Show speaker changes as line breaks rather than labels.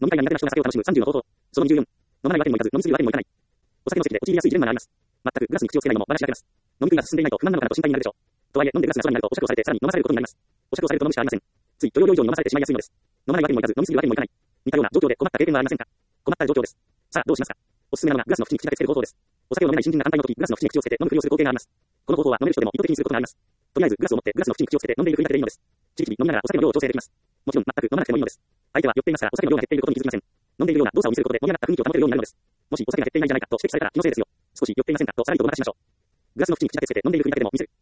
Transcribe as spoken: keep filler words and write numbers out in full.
飲み会が苦手な人が酒を楽しむさんじゅうの方法。そのにじゅうよん。飲まないわけにもいかず、飲みすぎるわけにもいかない。お酒の席で陥りやすいジレンマがあります。全くグラスに口をつけないのも私がやってます。飲み食いが進んでいないと不満なのかなと心配になるでしょう。とはいえ、飲んでグラスが空になるとお酌をされてさらに飲まされることになります。お酌をされると飲むしかありません。つい許容量以上に飲まされてしまいやすいのです。飲まないわけにもいかず、飲みすぎるわけにもいかない。似たような状況で困った経験はありませんか？困った状況です。さあ、どうしますか？おすすめなのがグラスの縁に口だけつける方法です。お酒を飲めない新人が乾杯の時、グラスの縁に口をつけて飲むふりをする光景があります。この方法は飲める人でも意図的にすることがあります。とりあえずグラスを持ってグラスの縁に口をつけて飲んでいるふりだけでいいのです。ちびちび飲みながらお酒の量を調整できます。もちろん全く飲まなくてもいいのです。相手は酔っていますからお酒の量が減っていることに気づきません。飲んでいるような動作を見せることで盛り上がった雰囲気を保てるようになるのです。もしお酒が減っていないんじゃないかと指摘されたら気のせいですよ。少し酔っていませんかとさらにとごまかしましょう。グラスの縁に口だけつけて飲んでいるふりだけでも見せる。